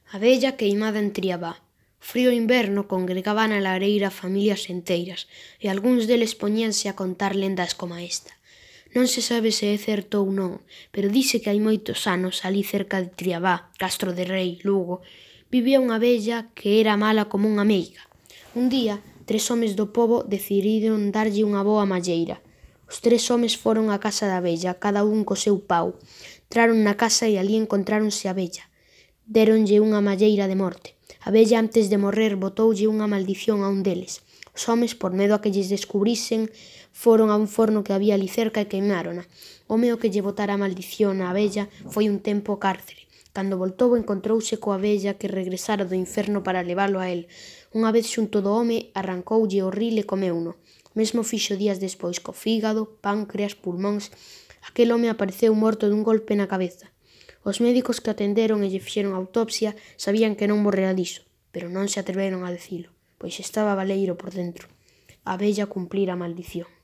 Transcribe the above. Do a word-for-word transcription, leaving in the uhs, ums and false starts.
A vella queimada en Triabá. Frío inverno congregaba na lareira familias enteiras, e algúns deles poñíanse a contar lendas coma esta. Non se sabe se é certo ou non, pero dice que hai moitos anos, alí cerca de Triabá, Castro de Rei, Lugo, vivía unha vella que era mala como unha meiga. Un día, tres homes do pobo decidiron darlle unha boa malleira. Os tres homes foron á casa da vella, cada un co seu pau. Entraron na casa e alí encontráronse a vella. Déronlle unha malleira de morte. A vella, antes de morrer, botoulle unha maldición a un deles. Os homes, por medo a que lles descubrisen, foron a un forno que había ali cerca e queimárona. O home o que lle botara a maldición á vella foi un tempo ao cárcere. Cando voltou, encontrouse coa vella que regresara do inferno para levalo a el. Unha vez xunto do home, arrancoulle o ril e comeuno. Mesmo fixo días despois co fígado, páncreas, pulmóns. Aquel home apareceu morto dun golpe na cabeza. Os médicos que atenderon e lle fixeron autopsia sabían que non morrera diso, pero non se atreveron a dicilo, pois estaba baleiro por dentro. A vella cumplira a maldición.